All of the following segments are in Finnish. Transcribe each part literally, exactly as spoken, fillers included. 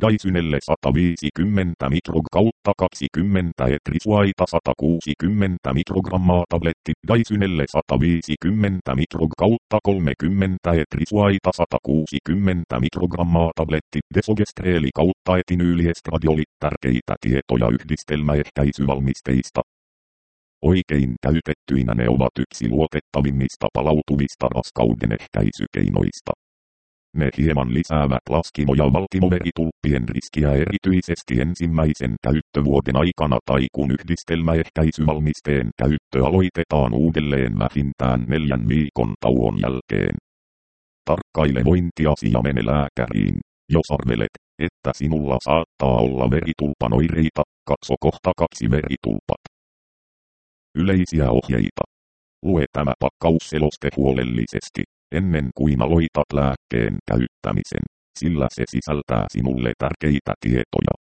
Dysynelle sata viisikymmentä mikrog kautta kaksikymmentä etrisuaita sata kuusikymmentä mikrogrammaa tabletti. Dysynelle sata viisikymmentä mikrog kautta kolmekymmentä etrisuaita sata kuusikymmentä mikrogrammaa tabletti. Desogestreeli kautta etinyyliestradiolit. Tärkeitä tietoja yhdistelmäehkäisyvalmisteista. Oikein käytettyinä ne ovat yksi luotettavimmista palautuvista raskaudenehkäisykeinoista. Ne hieman lisäävät laskimo- ja valtimoveritulppien riskiä erityisesti ensimmäisen käyttövuoden aikana tai kun yhdistelmäehkäisyvalmisteen käyttö aloitetaan uudelleen vähintään neljän viikon tauon jälkeen. Tarkkaile vointiasi ja mene lääkäriin, jos arvelet, että sinulla saattaa olla veritulpan oireita. Katso kohta kaksi veritulpat. Yleisiä ohjeita. Lue tämä pakkausseloste huolellisesti, ennen kuin aloitat lääkkeen käyttämisen, sillä se sisältää sinulle tärkeitä tietoja.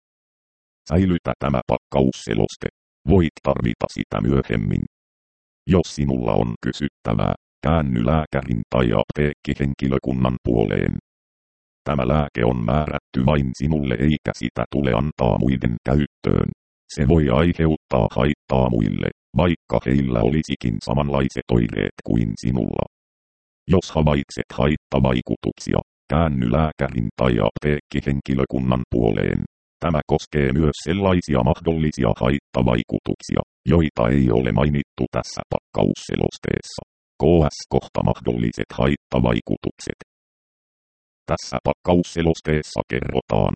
Säilytä tämä pakkausseloste. Voit tarvita sitä myöhemmin. Jos sinulla on kysyttävää, käänny lääkärin tai apteekkihenkilökunnan puoleen. Tämä lääke on määrätty vain sinulle eikä sitä tule antaa muiden käyttöön. Se voi aiheuttaa haittaa muille, vaikka heillä olisikin samanlaiset oireet kuin sinulla. Jos havaitset haittavaikutuksia, käänny lääkärin tai apteekkihenkilökunnan puoleen. Tämä koskee myös sellaisia mahdollisia haittavaikutuksia, joita ei ole mainittu tässä pakkausselosteessa. K S kohta mahdolliset haittavaikutukset. Tässä pakkausselosteessa kerrotaan.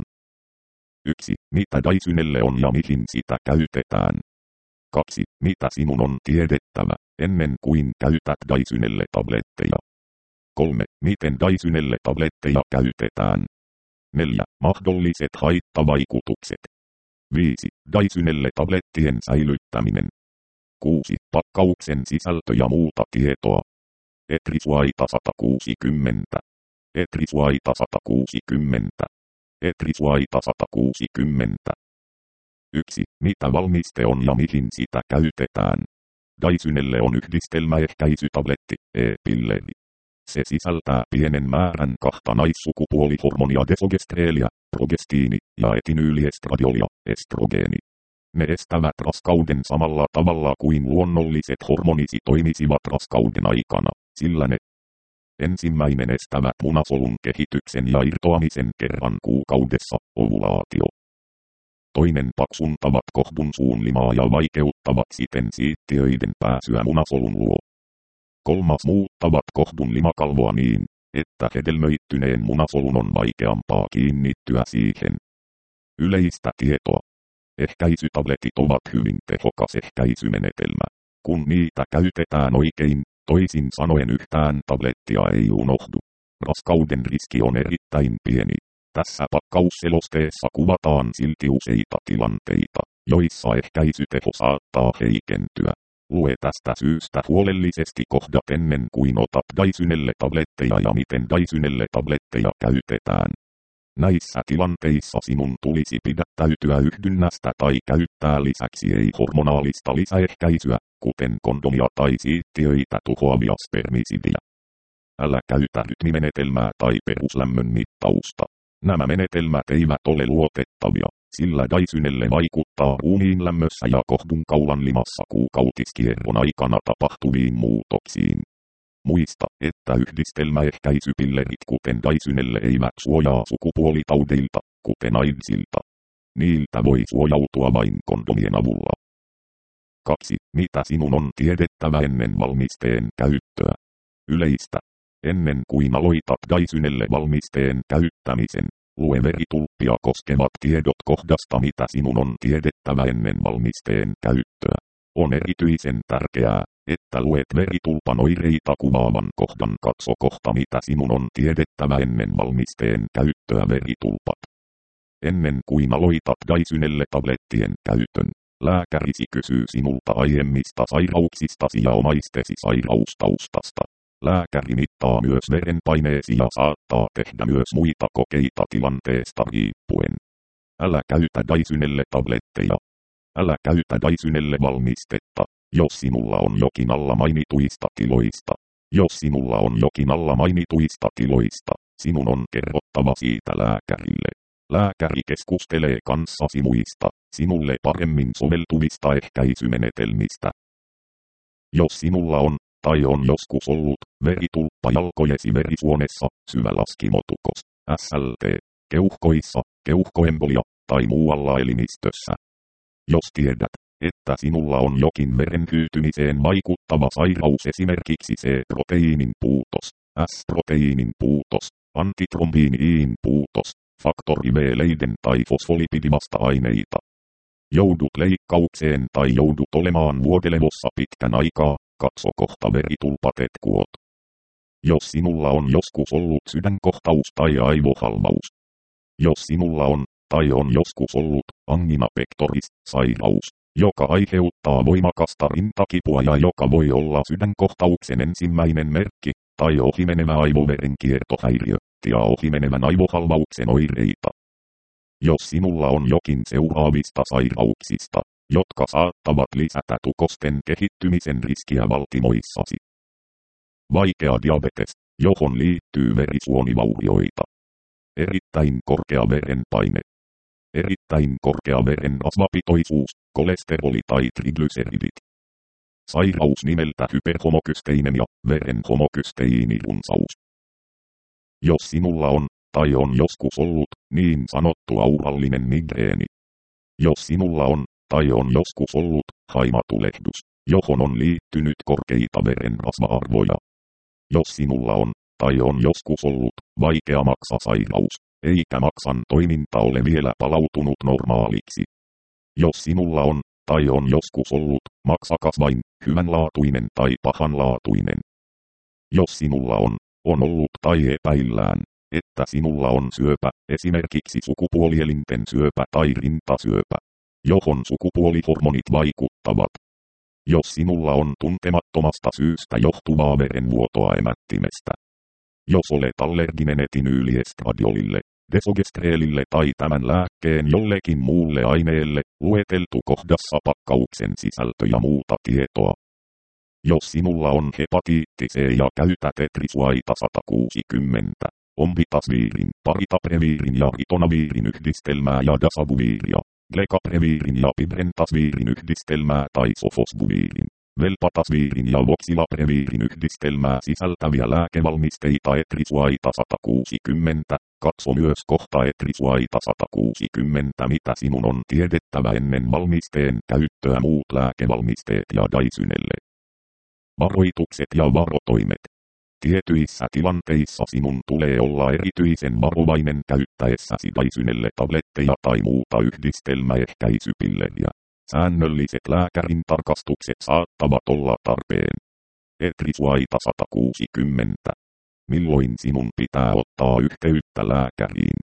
yksi. Mitä Dysynelle on ja mihin sitä käytetään. kaksi. Mitä sinun on tiedettävä, ennen kuin käytät Dysynelle tabletteja. kolme. Miten Dysynelle tabletteja käytetään. neljä. Mahdolliset haittavaikutukset. viisi. Dysynelle tablettien säilyttäminen. kuusi. Pakkauksen sisältö ja muuta tietoa. Etrisuaita sata kuusikymmentä. Etrisuaita sata kuusikymmentä. Etrisuaita sata kuusikymmentä. yksi. Mitä valmiste on ja mihin sitä käytetään. Dysynelle on yhdistelmäehkäisytabletti, e-pilleri. Se sisältää pienen määrän kahta naissukupuolihormonia desogestreelia, progestiini ja etinyyliestradiolia, estrogeeni. Ne estävät raskauden samalla tavalla kuin luonnolliset hormonisi toimisivat raskauden aikana, sillä ne ensimmäinen estävät munasolun kehityksen ja irtoamisen kerran kuukaudessa, ovulaatio. Toinen paksuntavat kohdun suunlimaa ja vaikeuttavat siten siittiöiden pääsyä munasolun luo. Kolmas muuttavat kohdun limakalvoa niin, että hedelmöittyneen munasolun on vaikeampaa kiinnittyä siihen. Yleistä tietoa. Ehkäisytabletit ovat hyvin tehokas ehkäisymenetelmä. Kun niitä käytetään oikein, toisin sanoen yhtään tablettia ei unohdu. Raskauden riski on erittäin pieni. Tässä pakkausselosteessa kuvataan silti useita tilanteita, joissa ehkäisyteho saattaa heikentyä. Lue tästä syystä huolellisesti kohdat ennen kuin otat Dysynelle tabletteja ja miten Dysynelle tabletteja käytetään. Näissä tilanteissa sinun tulisi pidättäytyä yhdynnästä tai käyttää lisäksi ei-hormonaalista lisäehkäisyä, kuten kondomia tai siittiöitä tuhoavia spermisidiä. Älä käytä rytmimenetelmää tai peruslämmön mittausta. Nämä menetelmät eivät ole luotettavia, sillä Dysynelle vaikuttaa ruumiin lämmössä ja kohdun kaulan limassa kuukautiskierron aikana tapahtuviin muutoksiin. Muista, että yhdistelmäehkäisypillerit kuten Dysynelle eivät suojaa sukupuolitaudeilta, kuten AIDSilta. Niiltä voi suojautua vain kondomien avulla. kaksi. Mitä sinun on tiedettävä ennen valmisteen käyttöä? Yleistä. Ennen kuin aloitat Dysynelle valmisteen käyttämisen, lue veritulppia koskevat tiedot kohdasta mitä sinun on tiedettävä ennen valmisteen käyttöä. On erityisen tärkeää, että luet veritulpan oireita kuvaavan kohdan katso kohta mitä sinun on tiedettävä ennen valmisteen käyttöä veritulpat. Ennen kuin aloitat Dysynelle tablettien käytön, lääkärisi kysyy sinulta aiemmista sairauksistasi ja omaistesi sairaustaustasta. Lääkäri mittaa myös verenpaineesi ja saattaa tehdä myös muita kokeita tilanteesta riippuen. Älä käytä Dysynelle tabletteja. Älä käytä Dysynelle valmistetta, jos sinulla on jokin alla mainituista tiloista. Jos sinulla on jokin alla mainituista tiloista, sinun on kerrottava siitä lääkärille. Lääkäri keskustelee kanssasi muista, sinulle paremmin soveltuvista ehkäisymenetelmistä. Jos sinulla on, tai on joskus ollut, veritulppa jalkojesi verisuonessa, syvälaskimotukos, S L T, keuhkoissa, keuhkoembolia, tai muualla elimistössä. Jos tiedät, että sinulla on jokin veren hyytymiseen vaikuttava sairaus, esimerkiksi C-proteiinin puutos, S-proteiinin puutos, antitrombiiniin puutos, faktori V-leiden tai fosfolipidivasta-aineita. Joudut leikkaukseen tai joudut olemaan vuodelevossa pitkän aikaa, katso kohta veritulpatetkuot. Jos sinulla on joskus ollut sydänkohtaus tai aivohalvaus. Jos sinulla on, tai on joskus ollut, angina pectoris, sairaus, joka aiheuttaa voimakasta rintakipua ja joka voi olla sydänkohtauksen ensimmäinen merkki, tai ohimenevä aivoverenkiertohäiriö, ja ohimenevän aivohalvauksen oireita. Jos sinulla on jokin seuraavista sairauksista, jotka saattavat lisätä tukosten kehittymisen riskiä valtimoissasi. Vaikea diabetes, johon liittyy verisuonivaurioita. Erittäin korkea verenpaine. Erittäin korkea verenrasvapitoisuus, kolesteroli tai triglyceridit. Sairaus nimeltä hyperhomokysteinemia, veren homokysteiinirunsaus. Jos sinulla on, tai on joskus ollut, niin sanottu aurallinen migreeni. Jos sinulla on, tai on joskus ollut, haimatulehdus, johon on liittynyt korkeita verenrasva-arvoja. Jos sinulla on, tai on joskus ollut, vaikea maksasairaus, eikä maksan toiminta ole vielä palautunut normaaliksi. Jos sinulla on, tai on joskus ollut, maksakasvain, hyvänlaatuinen tai pahanlaatuinen. Jos sinulla on, on ollut tai epäillään, että sinulla on syöpä, esimerkiksi sukupuolielinten syöpä tai rintasyöpä, johon sukupuolihormonit vaikuttavat. Jos sinulla on tuntemattomasta syystä johtuvaa verenvuotoa emättimestä. Jos olet allerginen etinyyliestradolille, desogestreelille tai tämän lääkkeen jollekin muulle aineelle, lueteltu kohdassa pakkauksen sisältö ja muuta tietoa. Jos sinulla on hepatiitti C ja käytät etrisuaita sata kuusikymmentä, ombitasviirin, paritapreviirin ja ritonaviirin yhdistelmää ja dasavuviiria, glekapreviirin ja pibrentasviirin yhdistelmää tai sofosbuviirin, velpatasviirin ja voxilapreviirin yhdistelmää sisältäviä lääkevalmisteita etrisuaita sata kuusikymmentä, katso myös kohta etrisuaita sata kuusikymmentä, mitä sinun on tiedettävä ennen valmisteen käyttöä, muut lääkevalmisteet ja Daisynelle. Varoitukset ja varotoimet. Tietyissä tilanteissa sinun tulee olla erityisen varovainen käyttäessäsi Daisynelle tabletteja tai muuta yhdistelmäehkäisypilleriä. Säännölliset lääkärin tarkastukset saattavat olla tarpeen. Etrisuaita sata kuusikymmentä. Milloin sinun pitää ottaa yhteyttä lääkäriin?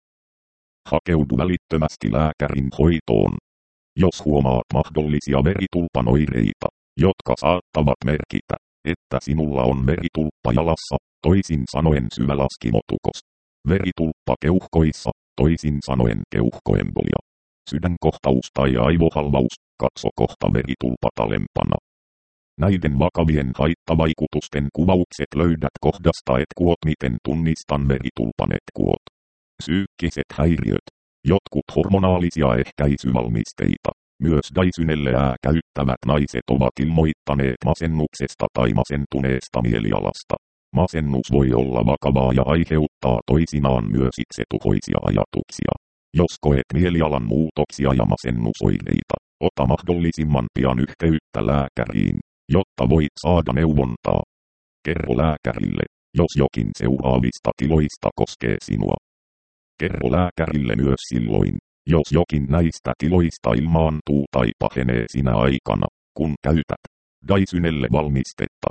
Hakeudu välittömästi lääkärin hoitoon. Jos huomaat mahdollisia veritulpan oireita, jotka saattavat merkitä, että sinulla on veritulppa jalassa, toisin sanoen syvälaskimotukos. Veritulppa keuhkoissa, toisin sanoen keuhkoembolia. Sydänkohtaus tai aivohalvaus, katso kohta veritulpat alempana. Näiden vakavien haittavaikutusten kuvaukset löydät kohdasta etkuot, miten tunnistan veritulpan etkuot. Psyykkiset häiriöt. Jotkut hormonaalisia ehkäisyvalmisteita, myös Daisynelleää käyttävät naiset ovat ilmoittaneet masennuksesta tai masentuneesta mielialasta. Masennus voi olla vakavaa ja aiheuttaa toisinaan myös itsetuhoisia ajatuksia. Jos koet mielialan muutoksia ja masennusoireita, ota mahdollisimman pian yhteyttä lääkäriin, jotta voit saada neuvontaa. Kerro lääkärille, jos jokin seuraavista tiloista koskee sinua. Kerro lääkärille myös silloin, jos jokin näistä tiloista ilmaantuu tai pahenee sinä aikana, kun käytät Daisynelle valmistetta.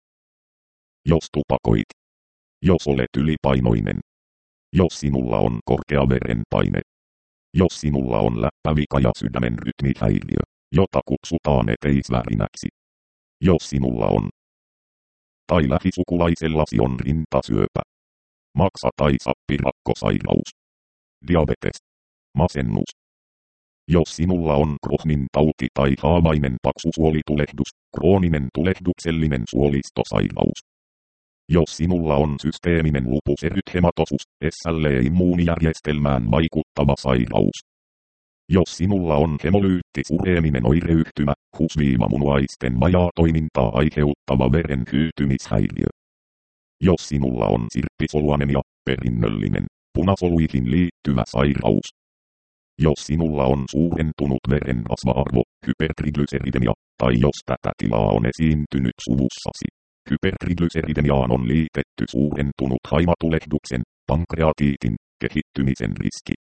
Jos tupakoit. Jos olet ylipainoinen. Jos sinulla on korkea verenpaine. Jos sinulla on läppävika ja sydämen rytmihäiriö, jota kutsutaan eteisvärinäksi. Jos sinulla on tai lähisukulaisellasi on rintasyöpä, maksa- tai sappirakkosairaus, diabetes, masennus. Jos sinulla on Crohnin tauti tai haavainen paksusuolitulehdus, krooninen tulehduksellinen suolistosairaus. Jos sinulla on systeeminen lupus erythematosus, S L E-immuunijärjestelmään vaikuttava sairaus. Jos sinulla on hemolyyttisureeminen oireyhtymä, hus-munuaisten vajaatoimintaa aiheuttava veren hyytymishäiriö. Jos sinulla on sirppisoluanemia, perinnöllinen, punasoluihin liittyvä sairaus. Jos sinulla on suurentunut verenrasva-arvo, hypertriglyseridemia, tai jos tätä tilaa on esiintynyt suvussasi. Hypertriglyseridemiaan on liitetty suurentunut haimatulehduksen, pankreatiitin, kehittymisen riski.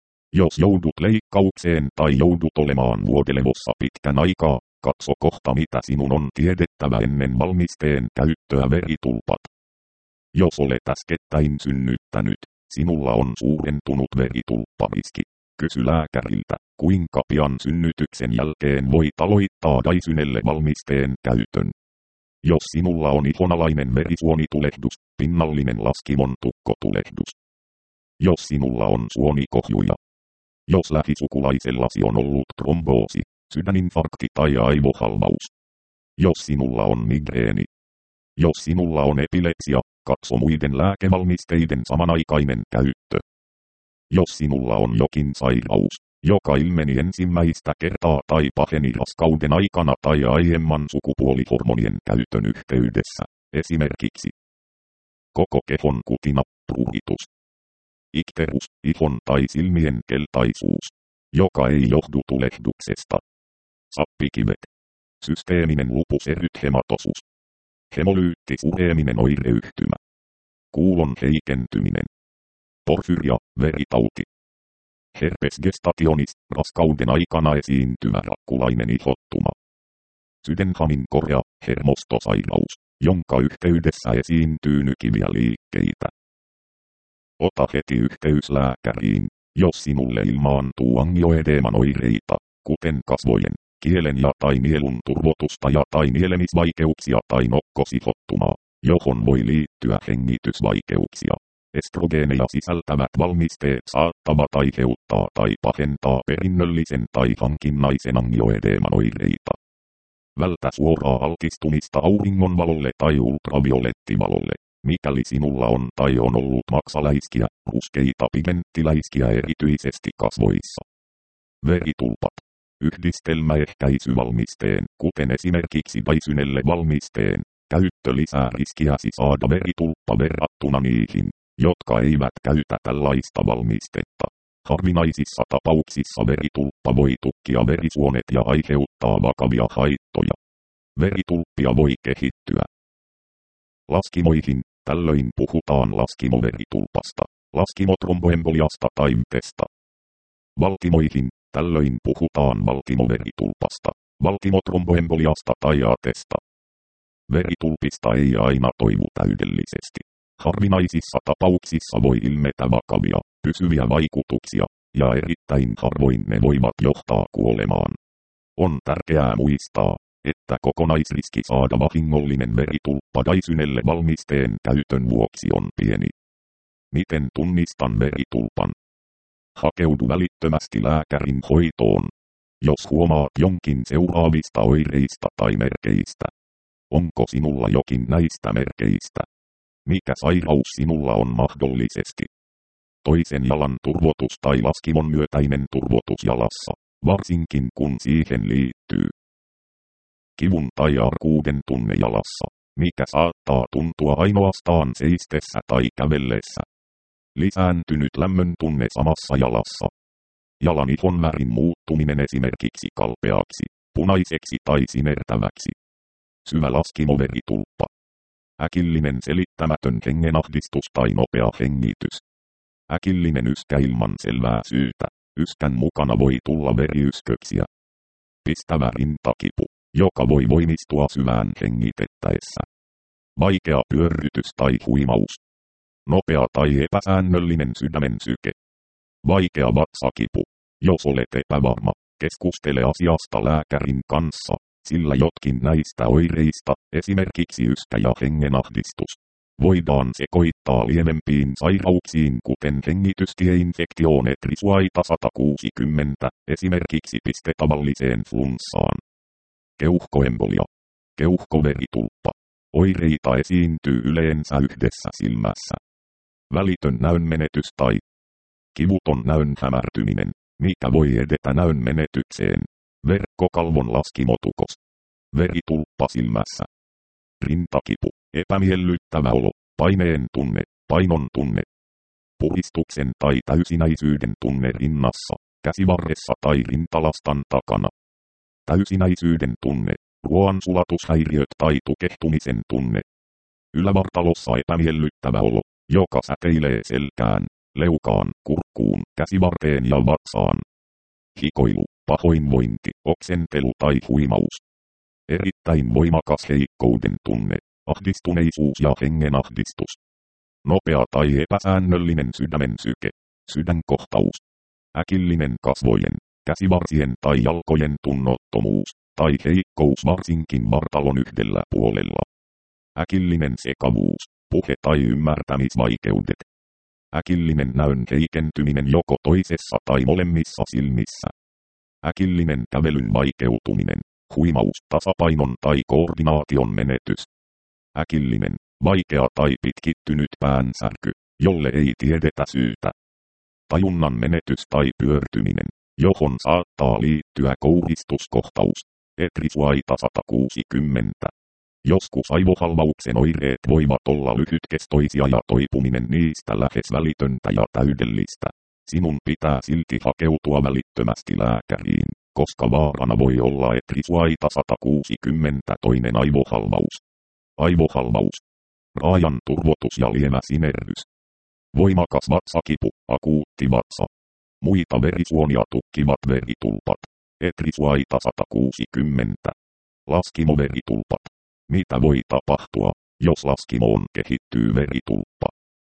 Jos joudut leikkaukseen tai joudut olemaan vuodelevossa pitkän aikaa, katso kohta mitä sinun on tiedettävä ennen valmisteen käyttöä veritulpat. Jos olet äskettäin synnyttänyt, sinulla on suurentunut veritulppariski. Kysy lääkäriltä, kuinka pian synnytyksen jälkeen voit aloittaa Dysynelle valmisteen käytön. Jos sinulla on ihonalainen verisuonitulehdus, pinnallinen laskimon tukkotulehdus. Jos sinulla on suonikohjuja. Jos lähisukulaisellasi on ollut tromboosi, sydäninfarkti tai aivohalvaus. Jos sinulla on migreeni. Jos sinulla on epilepsia, katso muiden lääkevalmisteiden samanaikainen käyttö. Jos sinulla on jokin sairaus, joka ilmeni ensimmäistä kertaa tai paheni raskauden aikana tai aiemman sukupuolihormonien käytön yhteydessä, esimerkiksi koko kehon kutina, pruritus, ikterus, ihon tai silmien keltaisuus, joka ei johdu tulehduksesta, sappikivet, systeeminen lupus erythematosus, hemolyyttisureeminen oireyhtymä, kuulon heikentyminen, porfyria, veritauti, herpes gestationis, raskauden aikana esiintyvä rakkulainen ihottuma, sydänhamin korea, hermostosairaus, jonka yhteydessä esiintyy nykiviä liikkeitä. Ota heti yhteys lääkäriin, jos sinulle ilmaantuu angioedeeman oireita, kuten kasvojen, kielen ja tai nielun turvotusta ja tai nielemisvaikeuksia tai nokkosihottumaa, johon voi liittyä hengitysvaikeuksia. Estrogeeneja sisältävät valmisteet saattavat aiheuttaa tai pahentaa perinnöllisen tai hankinnaisen angioedeeman oireita. Vältä suoraa altistumista auringonvalolle tai ultraviolettivalolle, mikäli sinulla on tai on ollut maksaläiskiä, ruskeita pigmenttiläiskiä erityisesti kasvoissa. Veritulpat. Yhdistelmäehkäisyvalmisteen, kuten esimerkiksi Dysynelle valmisteen, käyttö lisää riskiäsi saada veritulppa verrattuna niihin, jotka eivät käytä tällaista valmistetta. Harvinaisissa tapauksissa veritulppa voi tukkia verisuonet ja aiheuttaa vakavia haittoja. Veritulppia voi kehittyä laskimoihin, tällöin puhutaan laskimoveritulpasta, laskimotromboemboliasta tai vytestä. Valtimoihin, tällöin puhutaan valtimoveritulpasta, valtimotromboemboliasta tai atesta. Veritulpista ei aina toivu täydellisesti. Harvinaisissa tapauksissa voi ilmetä vakavia, pysyviä vaikutuksia, ja erittäin harvoin ne voivat johtaa kuolemaan. On tärkeää muistaa, että kokonaisriski saada vahingollinen veritulppa Dysynelle valmisteen käytön vuoksi on pieni. Miten tunnistan veritulpan? Hakeudu välittömästi lääkärin hoitoon, jos huomaat jonkin seuraavista oireista tai merkeistä. Onko sinulla jokin näistä merkeistä? Mikä sairaus sinulla on mahdollisesti? Toisen jalan turvotus tai laskimon myötäinen turvotus jalassa, varsinkin kun siihen liittyy kivun tai arkuuden tunne jalassa, mikä saattaa tuntua ainoastaan seistessä tai kävellessä. Lisääntynyt lämmön tunne samassa jalassa. Jalan ihon värin muuttuminen esimerkiksi kalpeaksi, punaiseksi tai sinertäväksi. Syvä laskimoveritulppa. Äkillinen selittämätön hengenahdistus tai nopea hengitys. Äkillinen yskä ilman selvää syytä. Yskän mukana voi tulla veriysköksiä. Pistävä rintakipu, joka voi voimistua syvään hengitettäessä. Vaikea pyörrytys tai huimaus. Nopea tai epäsäännöllinen sydämen syke. Vaikea vatsakipu. Jos olet epävarma, keskustele asiasta lääkärin kanssa, sillä jotkin näistä oireista, esimerkiksi yskä ja hengenahdistus, voidaan sekoittaa lievempiin sairauksiin kuten hengitystieinfektione Trisuaita sata kuusikymmentä, esimerkiksi piste tavalliseen flunssaan. Keuhkoembolia. Keuhkoveritulppa. Oireita esiintyy yleensä yhdessä silmässä. Välitön näönmenetys tai kivuton näön hämärtyminen, mikä voi edetä näön menetykseen. Verkkokalvon laskimotukos. Veritulppa silmässä. Rintakipu, epämiellyttävä olo, paineen tunne, painon tunne. Puhistuksen tai täysinäisyyden tunne rinnassa, käsivarressa tai rintalastan takana. Täysinäisyyden tunne, ruoansulatushäiriöt tai tukehtumisen tunne. Ylävartalossa epämiellyttävä olo, joka säteilee selkään, leukaan, kurkkuun, käsivarteen ja vatsaan. Hikoilu, pahoinvointi, oksentelu tai huimaus. Erittäin voimakas heikkouden tunne, ahdistuneisuus ja hengenahdistus. Nopea tai epäsäännöllinen sydämen syke, sydänkohtaus. Äkillinen kasvojen, käsivarsien tai jalkojen tunnottomuus, tai heikkous varsinkin vartalon yhdellä puolella. Äkillinen sekavuus, puhe- tai ymmärtämisvaikeudet. Äkillinen näön heikentyminen joko toisessa tai molemmissa silmissä. Äkillinen kävelyn vaikeutuminen, huimaus, tasapainon tai koordinaation menetys. Äkillinen, vaikea tai pitkittynyt päänsärky, jolle ei tiedetä syytä. Tajunnan menetys tai pyörtyminen, johon saattaa liittyä kouristuskohtaus. Etrisuaita sata kuusikymmentä. Joskus aivohalvauksen oireet voivat olla lyhytkestoisia ja toipuminen niistä lähes välitöntä ja täydellistä. Sinun pitää silti hakeutua välittömästi lääkäriin, koska vaarana voi olla etrisuaita sata kuusikymmentä toinen aivohalvaus. Aivohalvaus. Raajan turvotus ja lievä sinerrys. Voimakas vatsakipu, akuutti vatsa. Muita verisuonia tukkivat veritulpat. Etrisuaita sata kuusikymmentä. Laskimoveritulpat. Mitä voi tapahtua, jos laskimoon kehittyy veritulppa?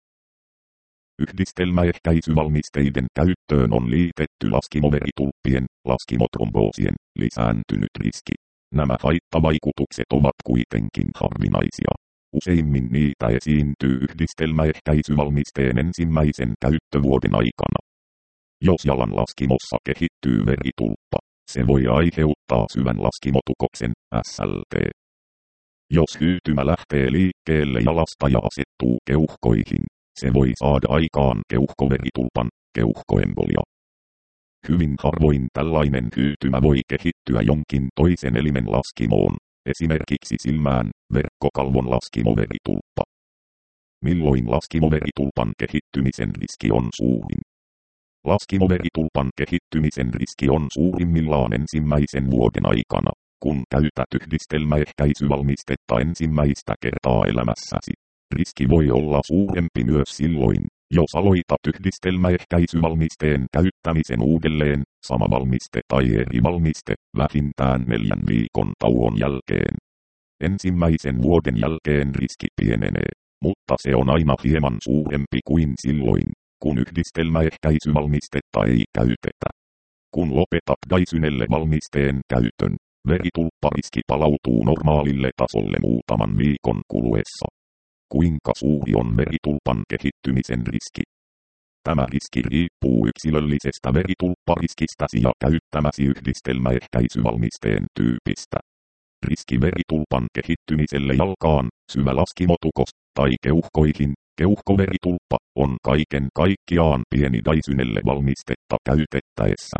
Yhdistelmäehkäisyvalmisteiden käyttöön on liitetty laskimoveritulppien, laskimotromboosien, lisääntynyt riski. Nämä haittavaikutukset ovat kuitenkin harvinaisia. Useimmin niitä esiintyy yhdistelmäehkäisyvalmisteen ensimmäisen käyttövuoden aikana. Jos jalan laskimossa kehittyy veritulppa, se voi aiheuttaa syvän laskimotukoksen, S L T. Jos hyytymä lähtee liikkeelle jalasta ja asettuu keuhkoihin, se voi saada aikaan keuhkoveritulpan, keuhkoembolia. Hyvin harvoin tällainen hyytymä voi kehittyä jonkin toisen elimen laskimoon, esimerkiksi silmään, verkkokalvon laskimoveritulppa. Milloin laskimoveritulpan kehittymisen riski on suurin? Laskimoveritulpan kehittymisen riski on suurimmillaan ensimmäisen vuoden aikana, kun käytät yhdistelmäehkäisyvalmistetta ensimmäistä kertaa elämässäsi. Riski voi olla suurempi myös silloin, jos aloitat yhdistelmäehkäisyvalmisteen käyttämisen uudelleen, sama valmiste tai eri valmiste, vähintään neljän viikon tauon jälkeen. Ensimmäisen vuoden jälkeen riski pienenee, mutta se on aina hieman suurempi kuin silloin, kun yhdistelmäehkäisyvalmistetta ei käytetä. Kun lopetat Dysynelle valmisteen käytön, veritulppariski palautuu normaalille tasolle muutaman viikon kuluessa. Kuinka suuri on veritulpan kehittymisen riski? Tämä riski riippuu yksilöllisestä veritulppariskistäsi ja käyttämäsi yhdistelmäehkäisyvalmisteen tyypistä. Riski veritulpan kehittymiselle jalkaan, syvä laskimotukos tai keuhkoihin, keuhkoveritulppa, on kaiken kaikkiaan pieni Dysynelle valmistetta käytettäessä.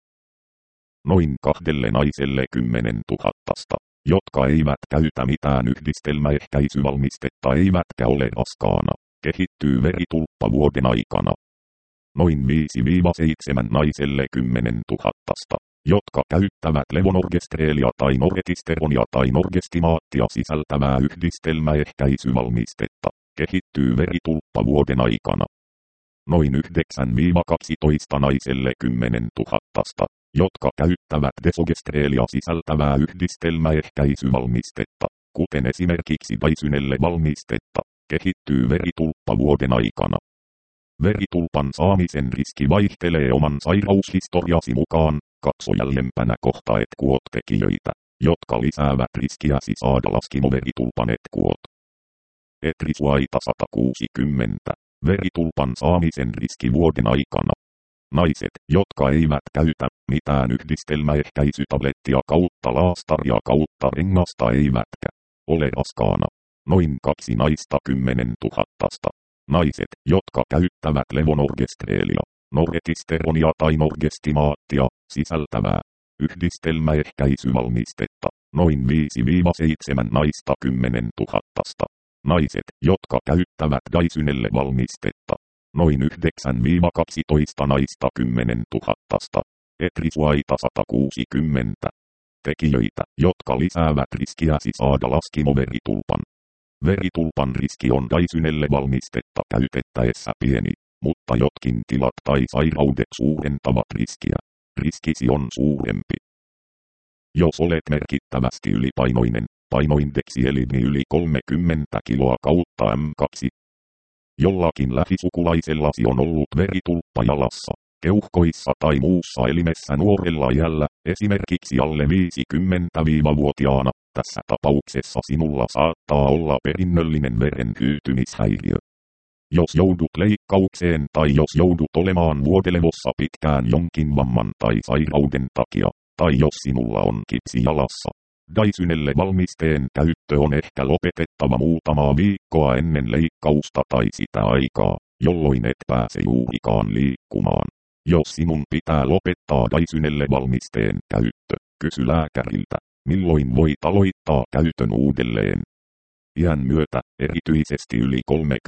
Noin kahdelle naiselle kymmenen tuhattasta, jotka eivät käytä mitään yhdistelmäehkäisyvalmistetta eivätkä ole raskaana, kehittyy veritulppa vuoden aikana. Noin viisi seitsemän naiselle kymmenen tuhattasta, jotka käyttävät levonorgestreelia tai noretisteronia tai norgestimaattia sisältävää yhdistelmäehkäisyvalmistetta, kehittyy veritulppa vuoden aikana. Noin yhdeksän kaksitoista naiselle kymmenen tuhattasta, jotka käyttävät desogestreelia sisältävää yhdistelmäehkäisyvalmistetta, kuten esimerkiksi Dysynelle valmistetta, kehittyy veritulppa vuoden aikana. Veritulpan saamisen riski vaihtelee oman sairaushistoriasi mukaan, katso jäljempänä kohta etkuot-tekijöitä, jotka lisäävät riskiäsi saada laskimoveritulpan etkuot. Etrisuaita sata kuusikymmentä. Veritulpan saamisen riski vuoden aikana. Naiset, jotka eivät käytä mitään yhdistelmäehkäisytablettia kautta laastaria kautta rengasta eivätkä ole raskaana, noin kaksi naista kymmenen tuhattasta. Naiset, jotka käyttävät levonorgestreelia, noretisteronia tai norgestimaattia, sisältävää yhdistelmäehkäisyvalmistetta, noin viisi seitsemän naista kymmenen tuhattasta. Naiset, jotka käyttävät Dysynelle valmistetta, noin yhdeksän kaksitoista naista kymmenen tuhattasta. Etrisuaita sata kuusikymmentä. Tekijöitä, jotka lisäävät riskiäsi saada laskimoveritulpan. Veritulpan riski on Dysynelle valmistetta käytettäessä pieni, mutta jotkin tilat tai sairaudet suurentavat riskiä. Riskisi on suurempi. Jos olet merkittävästi ylipainoinen, painoindeksi eli yli kolmekymmentä kiloa kautta M kaksi. Jollakin lähisukulaisellasi on ollut veritulppa jalassa, keuhkoissa tai muussa elimessä nuorella iällä, esimerkiksi alle viisikymmentä-vuotiaana, tässä tapauksessa sinulla saattaa olla perinnöllinen veren hyytymishäiriö. Jos joudut leikkaukseen tai jos joudut olemaan vuodelevossa pitkään jonkin vamman tai sairauden takia, tai jos sinulla on kipsi jalassa, Dysynelle valmisteen käyttö on ehkä lopetettava muutamaa viikkoa ennen leikkausta tai sitä aikaa, jolloin et pääse juurikaan liikkumaan. Jos sinun pitää lopettaa Dysynelle valmisteen käyttö, kysy lääkäriltä, milloin voit aloittaa käytön uudelleen. Iän myötä, erityisesti yli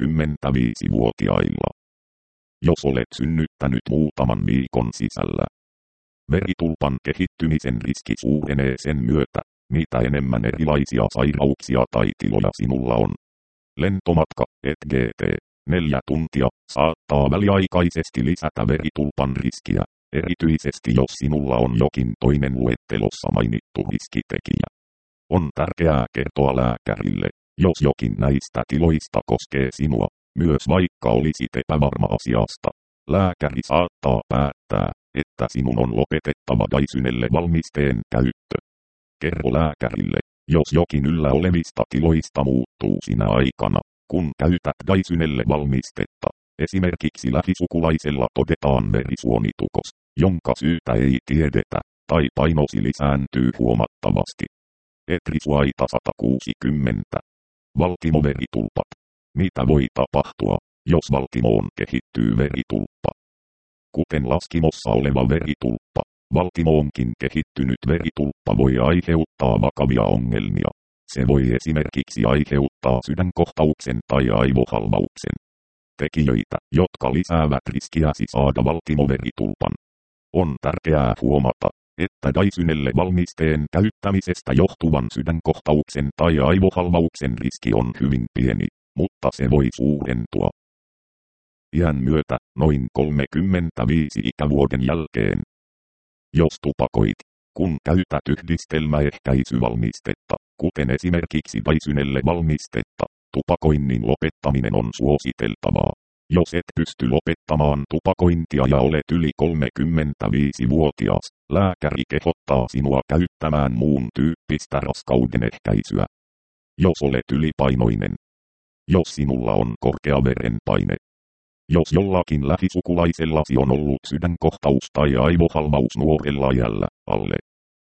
kolmekymmentäviisivuotiailla. Jos olet synnyttänyt muutaman viikon sisällä, veritulpan kehittymisen riski suurenee sen myötä, mitä enemmän erilaisia sairauksia tai tiloja sinulla on. Lentomatka, et gt, neljä tuntia, saattaa väliaikaisesti lisätä veritulpan riskiä, erityisesti jos sinulla on jokin toinen luettelossa mainittu riskitekijä. On tärkeää kertoa lääkärille, jos jokin näistä tiloista koskee sinua, myös vaikka olisit epävarma asiasta. Lääkäri saattaa päättää, että sinun on lopetettava Dysynelle valmisteen käyttö. Kerro lääkärille, jos jokin yllä olevista tiloista muuttuu sinä aikana, kun käytät Dysynelle valmistetta. Esimerkiksi lähisukulaisella todetaan verisuonitukos, jonka syytä ei tiedetä, tai painosi lisääntyy huomattavasti. Etrisuaita sata kuusikymmentä. Valtimoveritulpat. Mitä voi tapahtua, jos valtimoon kehittyy veritulppa? Kuten laskimossa oleva veritulppa, valtimoonkin kehittynyt veritulppa voi aiheuttaa vakavia ongelmia. Se voi esimerkiksi aiheuttaa sydänkohtauksen tai aivohalvauksen. Tekijöitä, jotka lisäävät riskiäsi saada valtimoveritulpan. On tärkeää huomata, että Dysynelle valmisteen käyttämisestä johtuvan sydänkohtauksen tai aivohalvauksen riski on hyvin pieni, mutta se voi suurentua iän myötä, noin kolmekymmentäviisi ikävuoden jälkeen. Jos tupakoit, kun käytät yhdistelmäehkäisyvalmistetta, kuten esimerkiksi Dysynelle valmistetta, tupakoinnin lopettaminen on suositeltavaa. Jos et pysty lopettamaan tupakointia ja olet yli kolmekymmentäviisivuotias, lääkäri kehottaa sinua käyttämään muun tyyppistä raskaudenehkäisyä. Jos olet ylipainoinen. Jos sinulla on korkea verenpaine. Jos jollakin lähisukulaisellasi on ollut sydänkohtaus tai aivohalvaus nuorella iällä, alle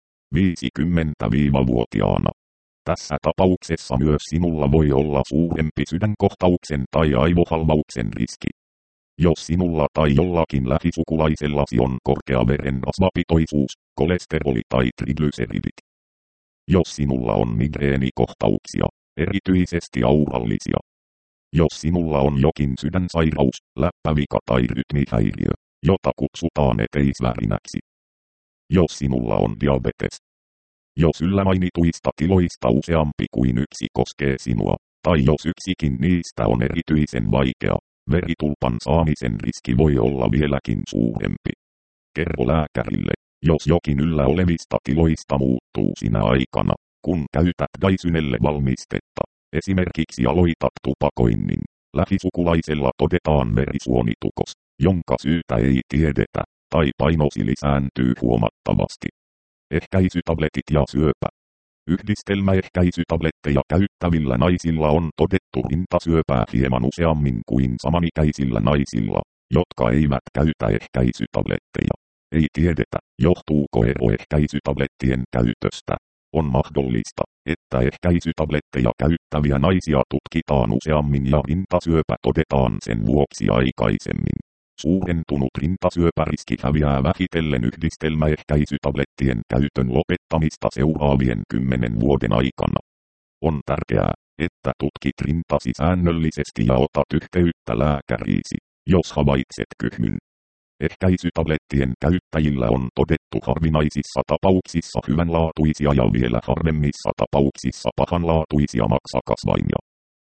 viisikymmentä-vuotiaana. Tässä tapauksessa myös sinulla voi olla suurempi sydänkohtauksen tai aivohalvauksen riski. Jos sinulla tai jollakin lähisukulaisellasi on korkea verenrasvapitoisuus, kolesteroli tai triglyceridit. Jos sinulla on migreenikohtauksia, erityisesti aurallisia. Jos sinulla on jokin sydänsairaus, läppävika tai rytmihäiriö, jota kutsutaan eteisvärinäksi. Jos sinulla on diabetes. Jos yllä mainituista tiloista useampi kuin yksi koskee sinua, tai jos yksikin niistä on erityisen vaikea, veritulpan saamisen riski voi olla vieläkin suurempi. Kerro lääkärille, jos jokin yllä olevista tiloista muuttuu sinä aikana, kun käytät Dysynelle valmistetta. Esimerkiksi aloitat tupakoinnin. Lähisukulaisella todetaan verisuonitukos, jonka syytä ei tiedetä, tai painosi lisääntyy huomattavasti. Ehkäisytabletit ja syöpä. Yhdistelmäehkäisytabletteja käyttävillä naisilla on todettu rintasyöpää hieman useammin kuin samanikäisillä naisilla, jotka eivät käytä ehkäisytabletteja. Ei tiedetä, johtuuko ero ehkäisytablettien käytöstä. On mahdollista, että ehkäisytabletteja käyttäviä naisia tutkitaan useammin ja rintasyöpä todetaan sen vuoksi aikaisemmin. Suurentunut rintasyöpäriski häviää vähitellen yhdistelmäehkäisytablettien käytön lopettamista seuraavien kymmenen vuoden aikana. On tärkeää, että tutkit rintasi säännöllisesti ja otat yhteyttä lääkäriisi, jos havaitset kyhmyn. Ehkäisytablettien käyttäjillä on todettu harvinaisissa tapauksissa hyvänlaatuisia ja vielä harvemmissa tapauksissa pahanlaatuisia maksakasvaimia.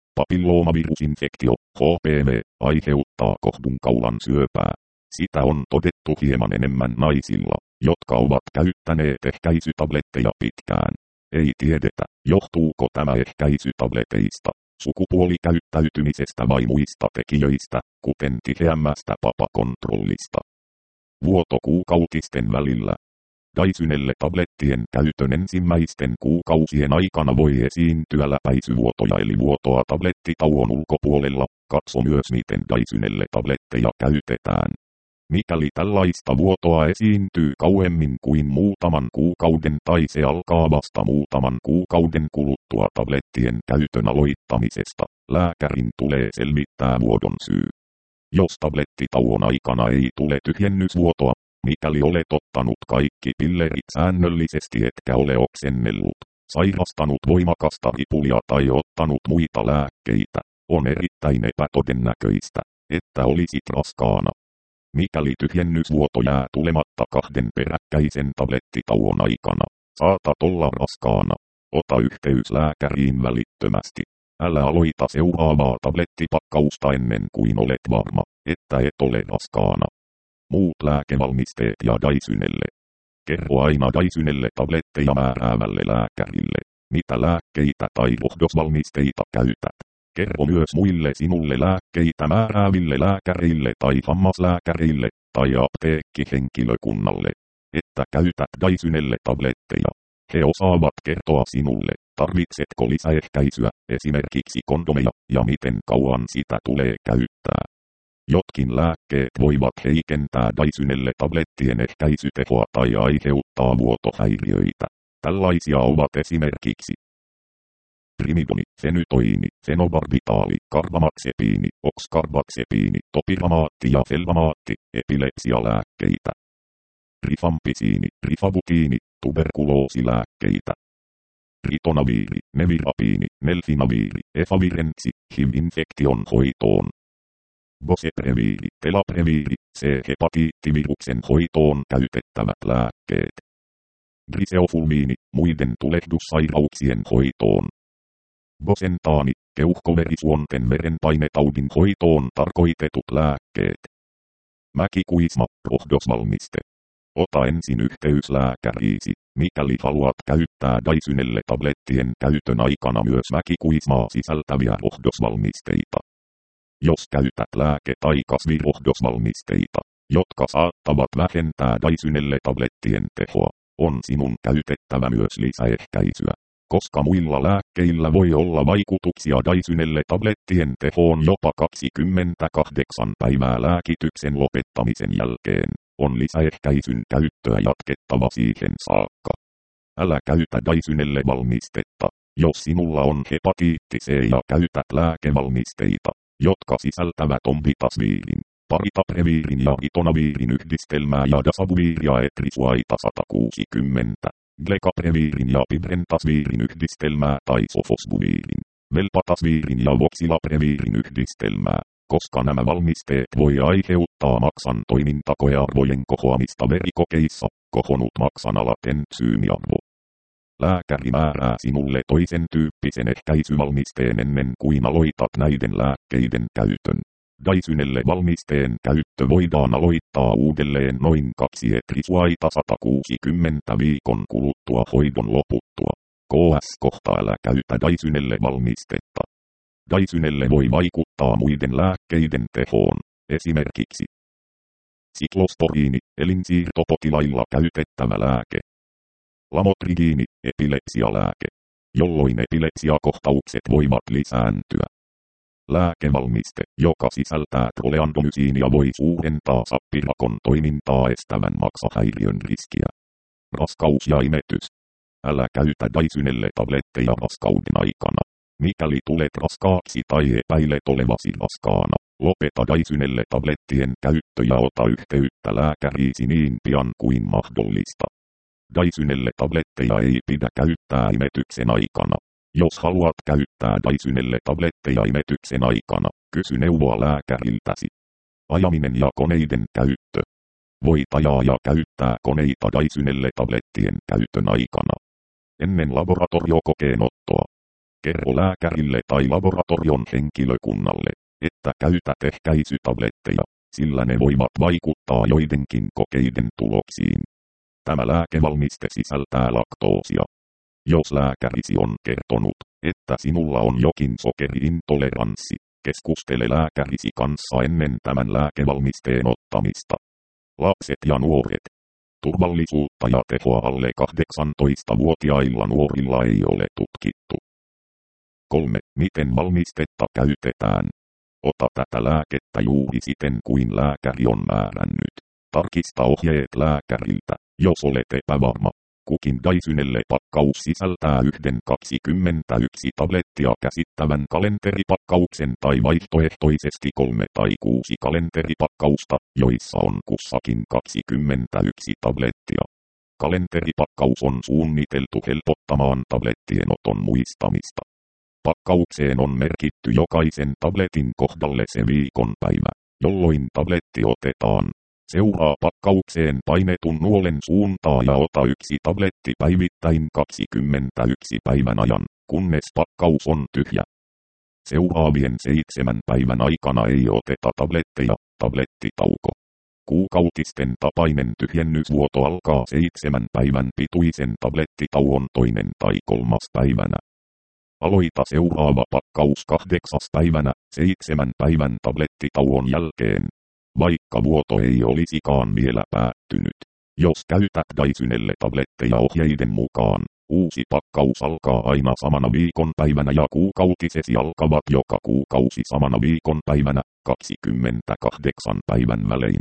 Papilloomavirusinfektio, H P V, aiheuttaa kohdunkaulan syöpää. Sitä on todettu hieman enemmän naisilla, jotka ovat käyttäneet ehkäisytabletteja pitkään. Ei tiedetä, johtuuko tämä ehkäisytableteista, sukupuolikäyttäytymisestä vai muista tekijöistä, kuten tiheämmästä papakontrollista. Vuotokuukautisten välillä. Dysynelle-tablettien käytön ensimmäisten kuukausien aikana voi esiintyä läpäisyvuotoja eli vuotoa tablettitauon ulkopuolella. Katso myös miten Dysynelle-tabletteja käytetään. Mikäli tällaista vuotoa esiintyy kauemmin kuin muutaman kuukauden tai se alkaa vasta muutaman kuukauden kuluttua tablettien käytön aloittamisesta, lääkärin tulee selvittää vuodon syy. Jos tablettitauon aikana ei tule tyhjennysvuotoa, mikäli olet ottanut kaikki pillerit säännöllisesti etkä ole oksennellut, sairastanut voimakasta ripulia tai ottanut muita lääkkeitä, on erittäin epätodennäköistä, että olisit raskaana. Mikäli tyhjennysvuoto jää tulematta kahden peräkkäisen tablettitauon aikana, saatat olla raskaana. Ota yhteys lääkäriin välittömästi. Älä aloita seuraavaa tablettipakkausta ennen kuin olet varma, että et ole raskaana. Muut lääkevalmisteet ja Dysynelle. Kerro aina Dysynelle-tabletteja määräävälle lääkärille, mitä lääkkeitä tai rohdosvalmisteita käytät. Kerro myös muille sinulle lääkkeitä määrääville lääkärille tai hammaslääkärille tai apteekkihenkilökunnalle, että käytät Dysynelle-tabletteja. He osaavat kertoa sinulle, tarvitsetko lisäehkäisyä, esimerkiksi kondomeja, ja miten kauan sitä tulee käyttää. Jotkin lääkkeet voivat heikentää Dysynelle-tablettien ehkäisytehoa tai aiheuttaa vuotohäiriöitä. Tällaisia ovat esimerkiksi trimidoni, fenytoini, fenobarbitaali, karbamaxepiini, oxcarbazepini, topiramaatti ja felvamaatti, epilepsialääkkeitä. Rifampisiini, rifabutiini, tuberkuloosilääkkeitä. Ritonaviiri, nevirapiini, nelfinaviiri, efavirentsi, H I V-infektion hoitoon. Bocepreviiri, telapreviiri, C-hepatiittiviruksen hoitoon käytettävät lääkkeet. Griseofulmiini, muiden tulehdussairauksien hoitoon. Bosentaani, keuhkoverisuonten verenpainetaudin hoitoon tarkoitetut lääkkeet. Mäkikuisma, rohdosvalmiste. Ota ensin yhteys lääkäriisi, mikäli haluat käyttää Dysynelle-tablettien käytön aikana myös mäkikuismaa sisältäviä rohdosvalmisteita. Jos käytät lääke- tai kasvirohdosvalmisteita, jotka saattavat vähentää Dysynelle-tablettien tehoa, on sinun käytettävä myös lisäehkäisyä. Koska muilla lääkkeillä voi olla vaikutuksia Dysynelle-tablettien tehoon jopa kaksikymmentäkahdeksan päivää lääkityksen lopettamisen jälkeen, on lisäehkäisyn käyttöä jatkettava siihen saakka. Älä käytä Dysynelle-valmistetta, jos sinulla on hepatiitti C ja käytät lääkevalmisteita, jotka sisältävät ompitasviirin, paritapreviirin ja ritonaviirin yhdistelmää ja dasavuviiria etrisuaita sata kuusikymmentä. Glekapreviirin ja pibrentasviirin yhdistelmää tai sofosbuviirin, velpatasviirin ja voxilapreviirin yhdistelmää, koska nämä valmisteet voi aiheuttaa maksan toimintakoearvojen kohoamista verikokeissa, kohonnut maksan alatentsyymiarvo. Lääkäri määrää sinulle toisen tyyppisen ehkäisyvalmisteen ennen kuin aloitat näiden lääkkeiden käytön. Dysynelle-valmisteen käyttö voidaan aloittaa uudelleen noin kaksi etrisuaita sata kuusikymmentä viikon kuluttua hoidon loputtua. K S-kohta älä käytä Dysynelle-valmistetta. Dysynelle voi vaikuttaa muiden lääkkeiden tehoon, esimerkiksi siklosporiini, elinsiirtopotilailla käytettävä lääke. Lamotrigiini, epilepsialääke, jolloin epilepsiakohtaukset voivat lisääntyä. Lääkevalmiste, joka sisältää troleandomysiinia, voi suurentaa sappirakon toimintaa estävän maksahäiriön riskiä. Raskaus ja imetys. Älä käytä Dysynelle-tabletteja raskauden aikana. Mikäli tulet raskaaksi tai epäilet olevasi raskaana, lopeta Dysynelle-tablettien käyttö ja ota yhteyttä lääkäriisi niin pian kuin mahdollista. Dysynelle-tabletteja ei pidä käyttää imetyksen aikana. Jos haluat käyttää Dysynelle-tabletteja imetyksen aikana, kysy neuvoa lääkäriltäsi. Ajaminen ja koneiden käyttö. Voit ajaa ja käyttää koneita Dysynelle-tablettien käytön aikana. Ennen laboratoriokokeen ottoa. Kerro lääkärille tai laboratorion henkilökunnalle, että käytät ehkäisytabletteja, sillä ne voivat vaikuttaa joidenkin kokeiden tuloksiin. Tämä lääkevalmiste sisältää laktoosia. Jos lääkärisi on kertonut, että sinulla on jokin sokeriintoleranssi, keskustele lääkärisi kanssa ennen tämän lääkevalmisteen ottamista. Lapset ja nuoret. Turvallisuutta ja tehoa alle kahdeksantoistavuotiailla nuorilla ei ole tutkittu. kolme. Miten valmistetta käytetään? Ota tätä lääkettä juuri siten kuin lääkäri on määrännyt. Tarkista ohjeet lääkäriltä, jos olet epävarma. Kukin Dysynelle-pakkaus sisältää yhden kaksikymmentäyksi tablettia käsittävän kalenteripakkauksen tai vaihtoehtoisesti kolme tai kuusi kalenteripakkausta, joissa on kussakin kaksikymmentäyksi tablettia. Kalenteripakkaus on suunniteltu helpottamaan tablettien oton muistamista. Pakkaukseen on merkitty jokaisen tabletin kohdalle se viikonpäivä, jolloin tabletti otetaan. Seuraa pakkaukseen painetun nuolen suuntaa ja ota yksi tabletti päivittäin kaksikymmentäyksi päivän ajan, kunnes pakkaus on tyhjä. Seuraavien seitsemän päivän aikana ei oteta tabletteja, tablettitauko. Kuukautisten tapainen tyhjennysvuoto alkaa seitsemän päivän pituisen tablettitauon toinen tai kolmas päivänä. Aloita seuraava pakkaus kahdeksas päivänä, seitsemän päivän tablettitauon jälkeen. Vaikka vuoto ei olisikaan vielä päättynyt. Jos käytät Dysynelle-tabletteja ohjeiden mukaan, uusi pakkaus alkaa aina samana viikonpäivänä ja kuukautisesi alkavat joka kuukausi samana viikonpäivänä, kaksikymmentäkahdeksan päivän välein.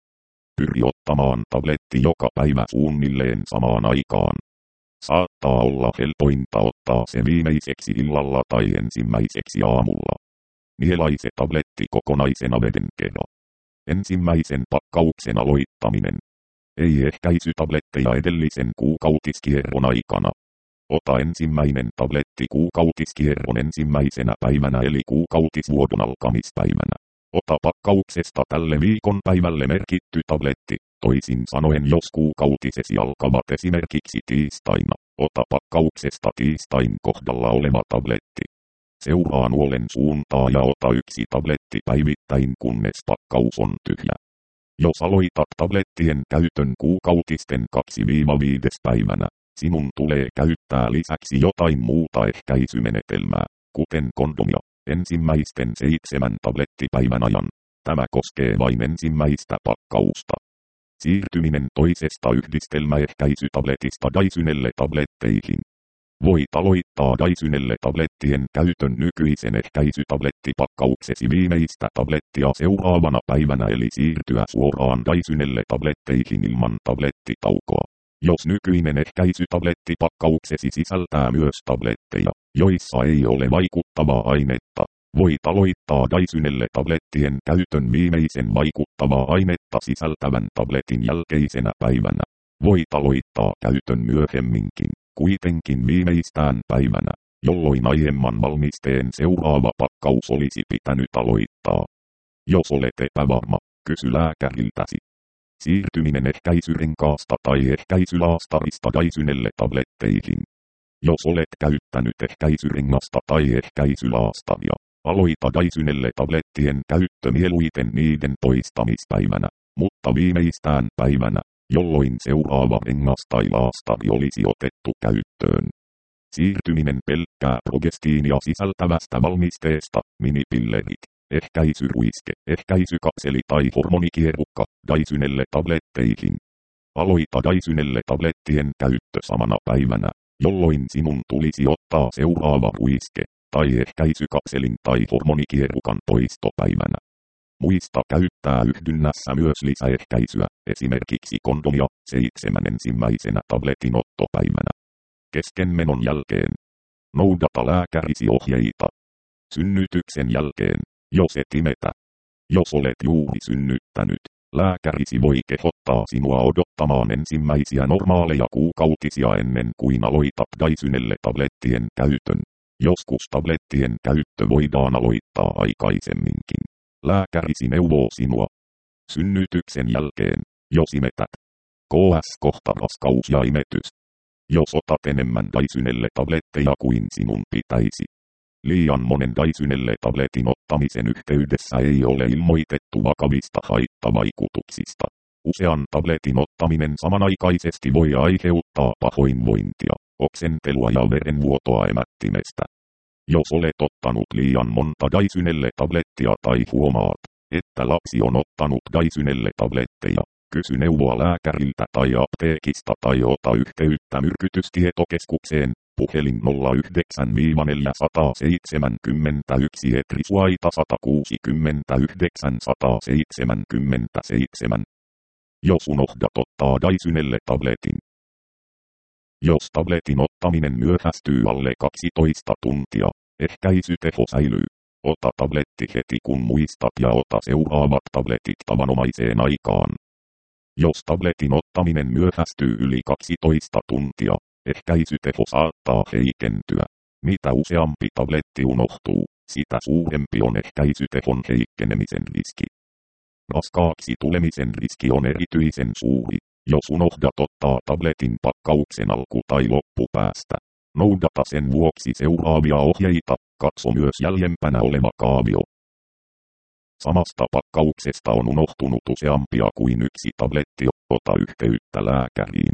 Pyri ottamaan tabletti joka päivä suunnilleen samaan aikaan. Saattaa olla helpointa ottaa se viimeiseksi illalla tai ensimmäiseksi aamulla. Nielaise tabletti kokonaisena veden kera. Ensimmäisen pakkauksen aloittaminen. Ei ehkäisytabletteja edellisen kuukautiskierron aikana. Ota ensimmäinen tabletti kuukautiskierron ensimmäisenä päivänä eli kuukautisvuodon alkamispäivänä. Ota pakkauksesta tälle viikonpäivälle merkitty tabletti, toisin sanoen jos kuukautisesi alkavat esimerkiksi tiistaina. Ota pakkauksesta tiistain kohdalla oleva tabletti. Seuraa nuolen suuntaa ja ota yksi tabletti päivittäin kunnes pakkaus on tyhjä. Jos aloitat tablettien käytön kuukautisten kaksi–viisi päivänä, sinun tulee käyttää lisäksi jotain muuta ehkäisymenetelmää, kuten kondomia, ensimmäisten seitsemän tablettipäivän ajan. Tämä koskee vain ensimmäistä pakkausta. Siirtyminen toisesta yhdistelmäehkäisytabletista Dysynelle-tabletteihin. Voit aloittaa Dysynelle-tablettien käytön nykyisen ehkäisytablettipakkauksesi viimeistä tablettia seuraavana päivänä eli siirtyä suoraan Dysynelle-tabletteihin ilman tablettitaukoa. Jos nykyinen ehkäisytablettipakkauksesi sisältää myös tabletteja, joissa ei ole vaikuttavaa ainetta, voit aloittaa Dysynelle-tablettien käytön viimeisen vaikuttavaa ainetta sisältävän tabletin jälkeisenä päivänä. Voit aloittaa käytön myöhemminkin. Kuitenkin viimeistään päivänä, jolloin aiemman valmisteen seuraava pakkaus olisi pitänyt aloittaa. Jos olet epävarma, kysy lääkäriltäsi. Siirtyminen ehkäisyrenkaasta tai ehkäisylaastarista Dysynelle-tabletteihin. Jos olet käyttänyt ehkäisyrengasta tai ehkäisylaastaria, aloita Dysynelle-tablettien käyttö mieluiten niiden poistamispäivänä, mutta viimeistään päivänä, jolloin seuraava rengas tai laastari olisi otettu käyttöön. Siirtyminen pelkkää progestiinia sisältävästä valmisteesta, minipillerit, ehkäisyruiske, ehkäisykapseli tai hormonikierukka, Dysynelle-tabletteihin. Aloita Dysynelle-tablettien käyttö samana päivänä, jolloin sinun tulisi ottaa seuraava ruiske, tai ehkäisykapselin tai hormonikierukan poistopäivänä. Muista käyttää yhdynnässä myös lisäehkäisyä, esimerkiksi kondomia, seitsemän ensimmäisenä tabletin ottopäivänä. Kesken menon jälkeen. Noudata lääkärisi ohjeita. Synnytyksen jälkeen, jos et imetä. Jos olet juuri synnyttänyt, lääkärisi voi kehottaa sinua odottamaan ensimmäisiä normaaleja kuukautisia ennen kuin aloitat Dysynelle-tablettien käytön. Joskus tablettien käyttö voidaan aloittaa aikaisemminkin. Lääkärisi neuvoo sinua. Synnytyksen jälkeen, jos imetät. K S kohta raskaus ja imetys. Jos otat enemmän Dysynelle-tabletteja kuin sinun pitäisi. Liian monen Dysynelle-tabletin ottamisen yhteydessä ei ole ilmoitettu vakavista haittavaikutuksista. Usean tabletin ottaminen samanaikaisesti voi aiheuttaa pahoinvointia, oksentelua ja verenvuotoa emättimestä. Jos olet ottanut liian monta Dysynelle-tablettia tai huomaat, että lapsi on ottanut Dysynelle-tabletteja, kysy neuvoa lääkäriltä tai apteekista tai ota yhteyttä myrkytystietokeskukseen. Puhelin nolla yhdeksän neljä seitsemän yksi Etrisuaita sata kuusikymmentäyhdeksän sata seitsemänkymmentäseitsemän. Jos unohdat ottaa Dysynelle-tabletin. Jos tabletin ottaminen myöhästyy alle kaksitoista tuntia, ehkäisyteho säilyy. Ota tabletti heti kun muistat ja ota seuraavat tabletit tavanomaiseen aikaan. Jos tabletin ottaminen myöhästyy yli kaksitoista tuntia, ehkäisyteho saattaa heikentyä. Mitä useampi tabletti unohtuu, sitä suurempi on ehkäisytehon heikkenemisen riski. Raskaaksi tulemisen riski on erityisen suuri, jos unohdat ottaa tabletin pakkauksen alku- tai loppupäästä. Noudata sen vuoksi seuraavia ohjeita, katso myös jäljempänä oleva kaavio. Samasta pakkauksesta on unohtunut useampia kuin yksi tabletti, ota yhteyttä lääkäriin.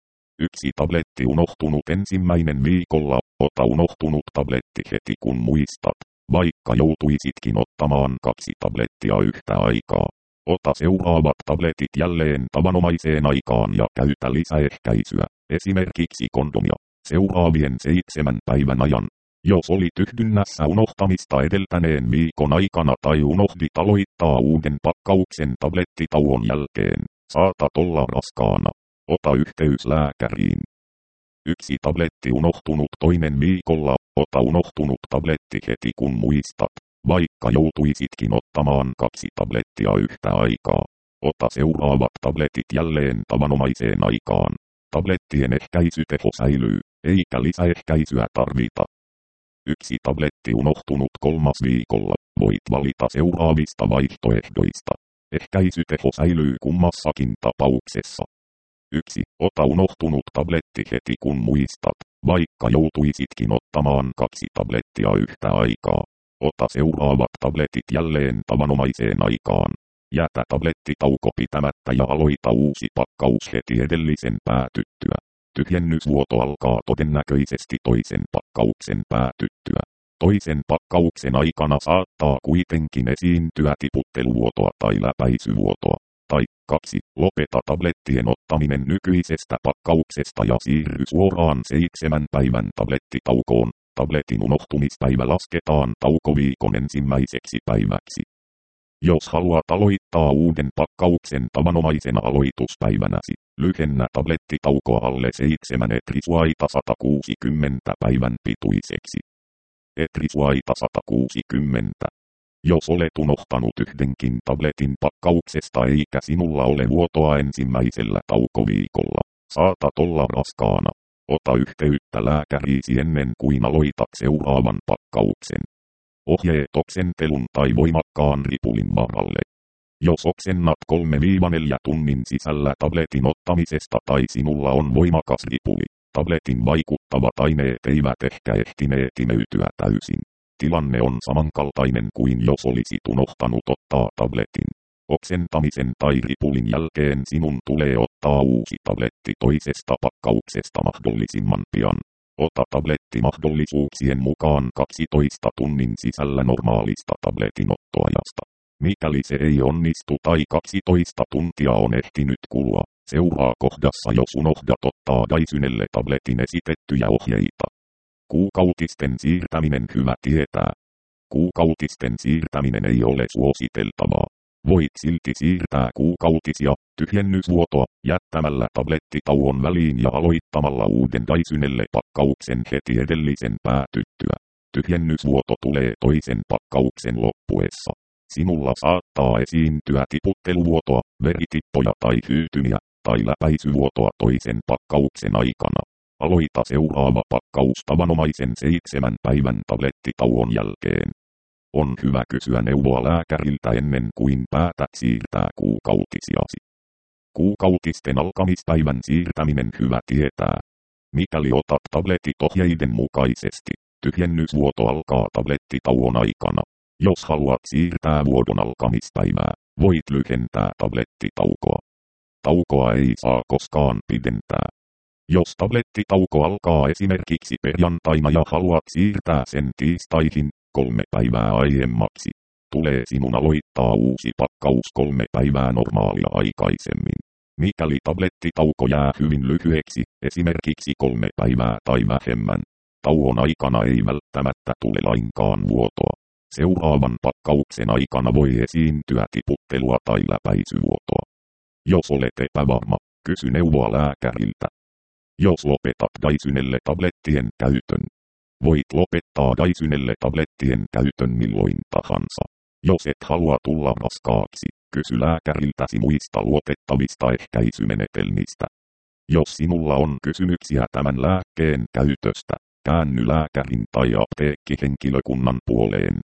Yksi tabletti unohtunut ensimmäinen viikolla, ota unohtunut tabletti heti kun muistat, vaikka joutuisitkin ottamaan kaksi tablettia yhtä aikaa. Ota seuraavat tabletit jälleen tavanomaiseen aikaan ja käytä lisäehkäisyä, esimerkiksi kondomia, seuraavien seitsemän päivän ajan. Jos olit yhdynnässä unohtamista edeltäneen viikon aikana tai unohdit aloittaa uuden pakkauksen tablettitauon jälkeen, saatat olla raskaana. Ota yhteys lääkäriin. Yksi tabletti unohtunut toinen viikolla, ota unohtunut tabletti heti kun muistat, vaikka joutuisitkin ottamaan kaksi tablettia yhtä aikaa. Ota seuraavat tabletit jälleen tavanomaiseen aikaan. Tablettien ehkäisyteho säilyy, eikä lisäehkäisyä tarvita. Yksi tabletti unohtunut kolmas viikolla, voit valita seuraavista vaihtoehdoista. Ehkäisyteho säilyy kummassakin tapauksessa. yksi. Ota unohtunut tabletti heti kun muistat, vaikka joutuisitkin ottamaan kaksi tablettia yhtä aikaa. Ota seuraavat tabletit jälleen tavanomaiseen aikaan. Jätä tablettitauko pitämättä ja aloita uusi pakkaus heti edellisen päätyttyä. Tyhjennysvuoto alkaa todennäköisesti toisen pakkauksen päätyttyä. Toisen pakkauksen aikana saattaa kuitenkin esiintyä tiputteluvuotoa tai läpäisyvuotoa. Tai kaksi. Lopeta tablettien ottaminen nykyisestä pakkauksesta ja siirry suoraan seitsemän päivän tablettitaukoon. Tabletin unohtumispäivä lasketaan taukoviikon ensimmäiseksi päiväksi. Jos haluat aloittaa uuden pakkauksen tavanomaisena aloituspäivänäsi, lyhennä tablettitaukoa alle seitsemän Etrisuaita sata kuusikymmentä päivän pituiseksi. Etrisuaita sata kuusikymmentä. Jos olet unohtanut yhdenkin tabletin pakkauksesta eikä sinulla ole vuotoa ensimmäisellä taukoviikolla, saatat olla raskaana. Ota yhteyttä lääkäriisi ennen kuin aloitat seuraavan pakkauksen. Ohjeet oksentelun tai voimakkaan ripulin varalle. Jos oksennat kolme neljä tunnin sisällä tabletin ottamisesta tai sinulla on voimakas ripuli, tabletin vaikuttavat aineet eivät ehkä ehtineet imeytyä täysin. Tilanne on samankaltainen kuin jos olisit unohtanut ottaa tabletin. Oksentamisen tai ripulin jälkeen sinun tulee ottaa uusi tabletti toisesta pakkauksesta mahdollisimman pian. Ota tabletti mahdollisuuksien mukaan kaksitoista tunnin sisällä normaalista tabletin ottoajasta. Mikäli se ei onnistu tai kaksitoista tuntia on ehtinyt kulua, seuraa kohdassa jos unohdat ottaa Dysynelle-tabletin esitettyjä ohjeita. Kuukautisten siirtäminen hyvä tietää. Kuukautisten siirtäminen ei ole suositeltavaa. Voit silti siirtää kuukautisia, tyhjennysvuotoa, jättämällä tablettitauon väliin ja aloittamalla uuden Dysonelle pakkauksen heti edellisen päätyttyä. Tyhjennysvuoto tulee toisen pakkauksen loppuessa. Sinulla saattaa esiintyä tiputteluvuotoa, veritippoja tai hyytymiä, tai läpäisyvuotoa toisen pakkauksen aikana. Aloita seuraava pakkaus tavanomaisen seitsemän päivän tablettitauon jälkeen. On hyvä kysyä neuvoa lääkäriltä ennen kuin päätät siirtää kuukautisiasi. Kuukautisten alkamispäivän siirtäminen hyvä tietää. Mikäli otat tabletit ohjeiden mukaisesti, tyhjennysvuoto alkaa tablettitauon aikana. Jos haluat siirtää vuodon alkamispäivää, voit lyhentää tablettitaukoa. Taukoa ei saa koskaan pidentää. Jos tablettitauko alkaa esimerkiksi perjantaina ja haluat siirtää sen tiistaihin, kolme päivää aiemmaksi, tulee sinun aloittaa uusi pakkaus kolme päivää normaalia aikaisemmin. Mikäli tablettitauko jää hyvin lyhyeksi, esimerkiksi kolme päivää tai vähemmän, tauon aikana ei välttämättä tule lainkaan vuotoa. Seuraavan pakkauksen aikana voi esiintyä tiputtelua tai läpäisyvuotoa. Jos olet epävarma, kysy neuvoa lääkäriltä. Jos lopetat Dysonelle tablettien käytön, voit lopettaa Dysonelle tablettien käytön milloin tahansa. Jos et halua tulla raskaaksi, kysy lääkäriltäsi muista luotettavista ehkäisymenetelmistä. Jos sinulla on kysymyksiä tämän lääkkeen käytöstä, käänny lääkärin tai apteekkihenkilökunnan puoleen.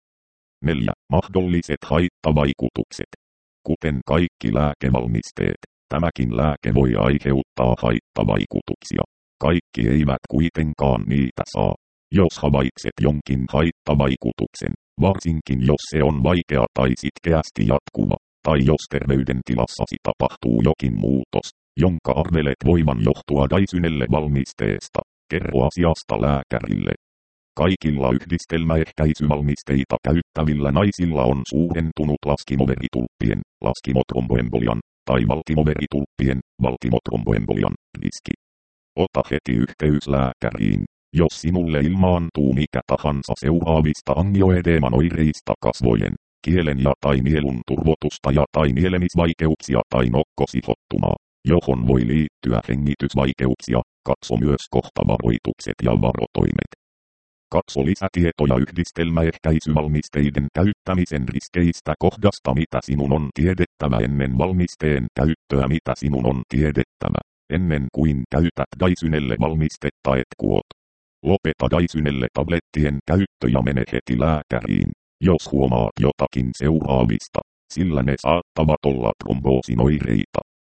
neljä. Mahdolliset haittavaikutukset. Kuten kaikki lääkevalmisteet, tämäkin lääke voi aiheuttaa haittavaikutuksia. Kaikki eivät kuitenkaan niitä saa. Jos havaitset jonkin haittavaikutuksen, varsinkin jos se on vaikea tai sitkeästi jatkuva, tai jos terveydentilassasi tapahtuu jokin muutos, jonka arvelet voivan johtua Dysonelle valmisteesta, kerro asiasta lääkärille. Kaikilla yhdistelmäehkäisyvalmisteita käyttävillä naisilla on suurentunut laskimoveritulppien, laskimotromboembolian, tai valtimoveritulppien, valtimotromboembolian riski. Ota heti yhteys lääkäriin, jos sinulle ilmaantuu mikä tahansa seuraavista angioedeeman oireista kasvojen, kielen ja tai nielun turvotusta ja tai nielemisvaikeuksia tai nokkosihottumaa, johon voi liittyä hengitysvaikeuksia, katso myös kohtavaroitukset ja varotoimet. Katso lisätietoja yhdistelmäehkäisyvalmisteiden käyttämisen riskeistä kohdasta mitä sinun on tiedettävä ennen valmisteen käyttöä mitä sinun on tiedettävä, ennen kuin käytät Dysonelle valmistetta et kuot. Lopeta Dysonelle tablettien käyttö ja mene heti lääkäriin, jos huomaat jotakin seuraavista, sillä ne saattavat olla tromboosin oireita.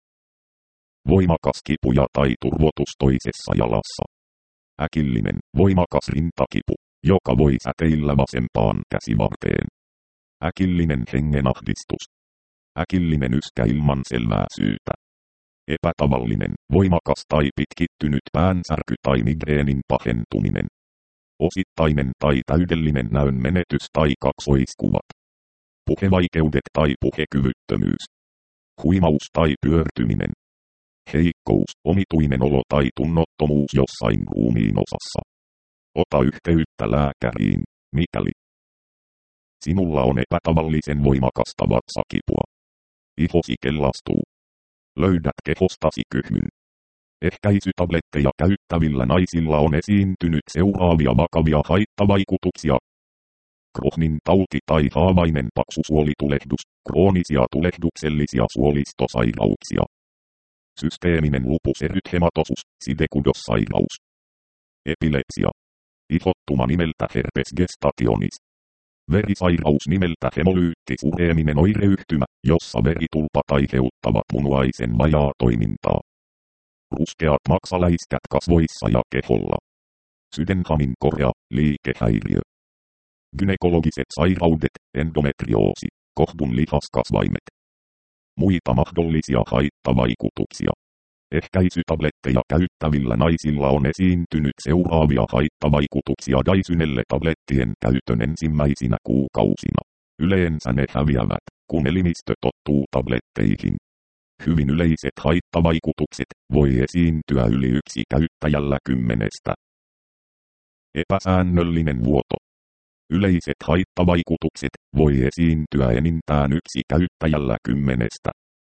Voimakas kipuja tai turvotus toisessa jalassa. Äkillinen, voimakas rintakipu, joka voi säteillä vasempaan käsivarteen. Äkillinen hengenahdistus. Äkillinen yskä ilman selvää syytä. Epätavallinen, voimakas tai pitkittynyt päänsärky tai migreenin pahentuminen. Osittainen tai täydellinen näön menetys tai kaksoiskuvat. Puhevaikeudet tai puhekyvyttömyys. Huimaus tai pyörtyminen. Heikkous, omituinen olo tai tunnottomuus jossain ruumiin osassa. Ota yhteyttä lääkäriin, mikäli sinulla on epätavallisen voimakasta vatsakipua. Ihosi kellastuu. Löydät kehostasi kyhmyn. Ehkäisytabletteja käyttävillä naisilla on esiintynyt seuraavia vakavia haittavaikutuksia. Crohnin tauti tai haavainen paksusuolitulehdus, kroonisia tulehduksellisia suolistosairauksia. Systeeminen lupus erythematosus, sidekudossairaus. Epilepsia. Ihottuma nimeltä herpes gestationis. Verisairaus nimeltä hemolyyttisureeminen oireyhtymä, jossa veritulpat aiheuttavat munuaisen vajaatoimintaa. Ruskeat maksaläiskät kasvoissa ja keholla. Sydänhamin korea, liikehäiriö. Gynekologiset sairaudet, endometrioosi, kohdun lihaskasvaimet. Muita mahdollisia haittavaikutuksia. Ehkäisytabletteja käyttävillä naisilla on esiintynyt seuraavia haittavaikutuksia Dysonelle tablettien käytön ensimmäisinä kuukausina. Yleensä ne häviävät, kun elimistö tottuu tabletteihin. Hyvin yleiset haittavaikutukset voi esiintyä yli yksi käyttäjällä kymmenestä. Epäsäännöllinen vuoto. Yleiset haittavaikutukset voi esiintyä enintään yksi käyttäjällä kymmenestä.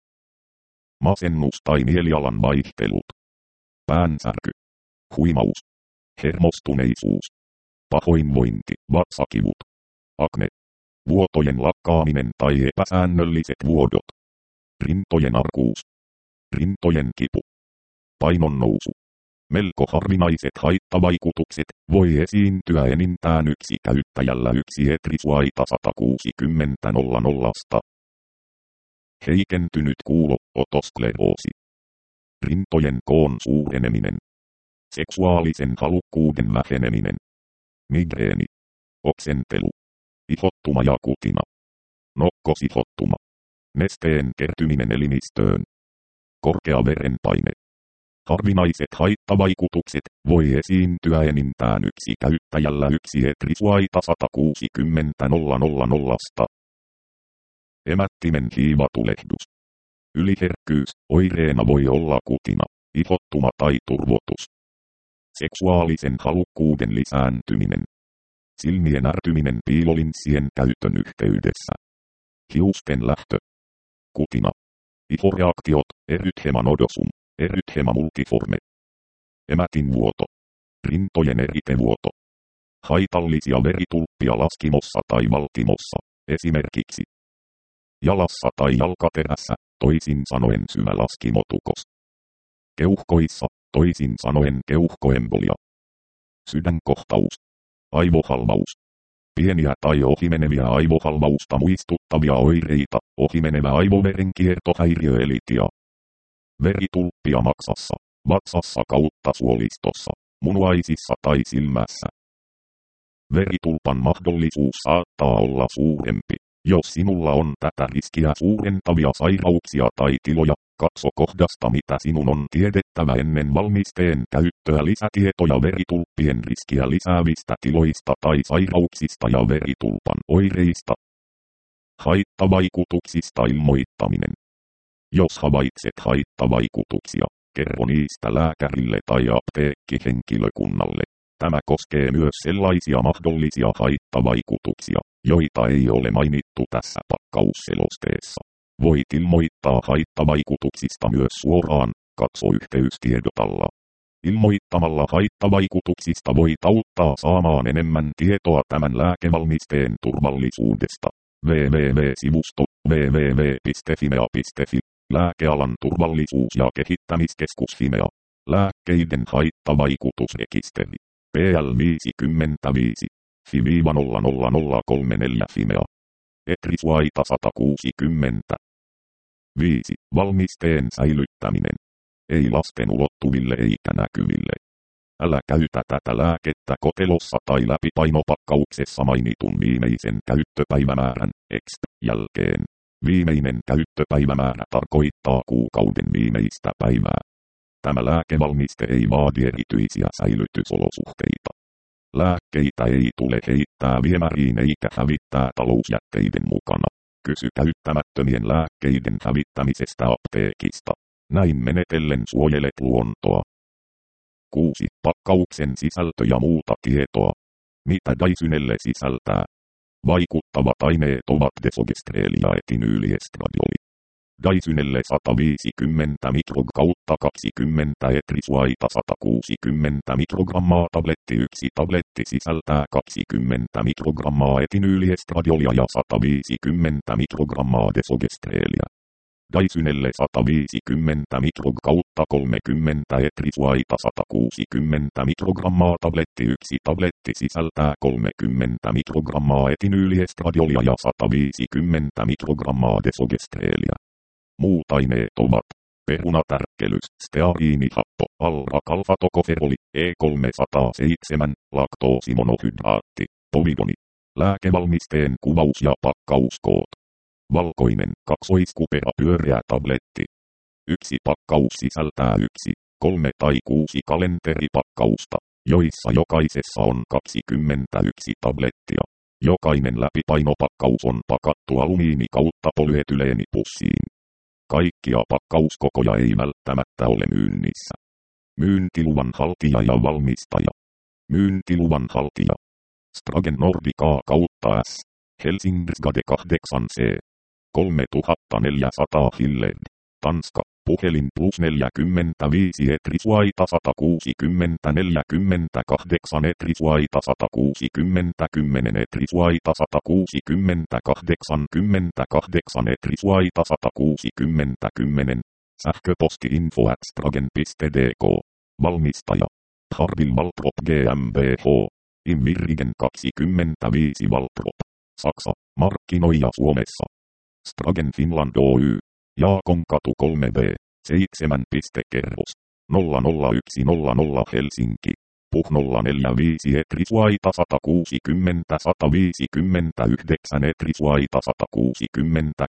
Masennus tai mielialan vaihtelut. Päänsärky. Huimaus. Hermostuneisuus. Pahoinvointi, vatsakivut. Akne. Vuotojen lakkaaminen tai epäsäännölliset vuodot. Rintojen arkuus. Rintojen kipu. Painonnousu. Melko harvinaiset haittavaikutukset voi esiintyä enintään yksi käyttäjällä yksi etrisuaita sata kuusikymmentä nolla nolla. Heikentynyt kuulo, otoskleroosi. Rintojen koon suureneminen. Seksuaalisen halukkuuden väheneminen. Migreeni. Oksentelu. Ihottuma ja kutina. Nokkosihottuma. Nesteen kertyminen elimistöön. Korkea verenpaine. Harvinaiset haittavaikutukset voi esiintyä enintään yksi käyttäjällä yksi etrisuaita sata kuusikymmentä nolla nolla nolla. Emättimen hiivatulehdus. Yliherkkyys, oireena voi olla kutina, ihottuma tai turvotus. Seksuaalisen halukkuuden lisääntyminen. Silmien ärtyminen piilolinssien käytön yhteydessä. Hiusten lähtö. Kutina. Ihoreaktiot, erythema nodosum, erythema multiforme. Emätinvuoto. Rintojen eritevuoto. Haitallisia veritulppia laskimossa tai valtimossa, esimerkiksi jalassa tai jalkaterässä, toisin sanoen syvälaskimotukos. Keuhkoissa, toisin sanoen keuhkoembolia. Sydänkohtaus. Aivohalvaus. Pieniä tai ohimeneviä aivohalvausta muistuttavia oireita, ohimenevä aivoverenkiertohäiriö elitia. Veritulppia maksassa, vatsassa kautta suolistossa, munuaisissa tai silmässä. Veritulpan mahdollisuus saattaa olla suurempi, jos sinulla on tätä riskiä suurentavia sairauksia tai tiloja. Katso kohdasta mitä sinun on tiedettävä ennen valmisteen käyttöä lisätietoja veritulppien riskiä lisäävistä tiloista tai sairauksista ja veritulpan oireista. Haittavaikutuksista ilmoittaminen. Jos havaitset haittavaikutuksia, kerro niistä lääkärille tai apteekkihenkilökunnalle. Tämä koskee myös sellaisia mahdollisia haittavaikutuksia, joita ei ole mainittu tässä pakkausselosteessa. Voit ilmoittaa haittavaikutuksista myös suoraan, katso yhteystiedot alla. Ilmoittamalla haittavaikutuksista voit auttaa saamaan enemmän tietoa tämän lääkevalmisteen turvallisuudesta. www-sivusto www piste fimea piste fi Lääkealan turvallisuus- ja kehittämiskeskus Fimea. Lääkkeiden haittavaikutusrekisteri. P L viisikymmentäviisi. F I nolla nolla nolla kolme neljä Fimea. Etrisuaita sata kuusikymmentä. viisi. Valmisteen säilyttäminen. Ei lasten ulottuville eikä näkyville. Älä käytä tätä lääkettä kotelossa tai läpipainopakkauksessa mainitun viimeisen käyttöpäivämäärän X jälkeen. Viimeinen käyttöpäivämäärä tarkoittaa kuukauden viimeistä päivää. Tämä lääkevalmiste ei vaadi erityisiä säilytysolosuhteita. Lääkkeitä ei tule heittää viemäriin eikä hävittää talousjätteiden mukana. Kysy käyttämättömien lääkkeiden hävittämisestä apteekista. Näin menetellen suojelet luontoa. kuusi. Pakkauksen sisältö ja muuta tietoa. Mitä Dysynelle sisältää? Vaikuttavat aineet ovat desogestreeli ja etinyyliestradoli. Dysynelle sata viisikymmentä mikrog kautta kaksikymmentä etrisuaita sata kuusikymmentä mikrogrammaa tabletti yksi tabletti sisältää kaksikymmentä mikrogrammaa etinyyliestradiolia ja sata viisikymmentä mikrogrammaa desogestreeliä. Dysynelle sata viisikymmentä mikrog kautta kolmekymmentä etrisuaita sata kuusikymmentä mikrogrammaa tabletti yksi tabletti sisältää kolmekymmentä mikrogrammaa etinyyliestradiolia ja sata viisikymmentä mikrogrammaa desogestreeliä. Muut aineet ovat perunatärkkelys, steariinihappo, alra-kalfatokoferoli, E kolmesataaseitsemän, laktoosimonohydraatti, povidoni. Lääkevalmisteen kuvaus ja pakkauskoot. Valkoinen kaksoiskupera pyöreä tabletti. Yksi pakkaus sisältää yksi, kolme tai kuusi kalenteripakkausta, joissa jokaisessa on kaksikymmentäyksi tablettia. Jokainen läpipainopakkaus on pakattu alumiini kautta polyetyleenipussiin. Kaikkia pakkauskokoja ei välttämättä ole myynnissä. Myyntiluvan haltija ja valmistaja. Myyntiluvan haltija. Spragen Nordica kautta S. Helsingisgade kahdeksan C. kolmetuhattaneljäsataa Hilled. Tanska. Puhelin plus neljäkymmentäviisi Etrisvaita sata kuusikymmentä neljäkymmentäkahdeksan Etrisvaita sata kuusikymmentä kymmenen Etrisvaita sata kuusikymmentä kahdeksankymmentäkahdeksan Etrisvaita sata kuusikymmentä kymmenen. Sähköposti-info at spragen piste d k. Valmistaja. Harvil Waltrop GmbH. Invirrigen kaksikymmentäviisi Waltrop. Saksa. Markkinoija Suomessa. Spragen Finland Oy. Jaakonkatu kolme B. seitsemän. Kerros. nolla nolla yksi nolla nolla Helsinki. Puh nolla neljä viisi Etrisvaita sata kuusikymmentä sata viisikymmentäyhdeksän Etrisvaita sata kuusikymmentä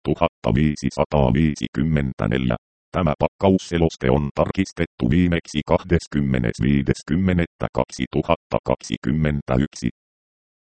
kaksituhattaviisisataaviisikymmentäneljä. Tämä pakkausseloste on tarkistettu viimeksi kahdeskymmenes viides kymmenettä kaksituhattakaksikymmentäyksi.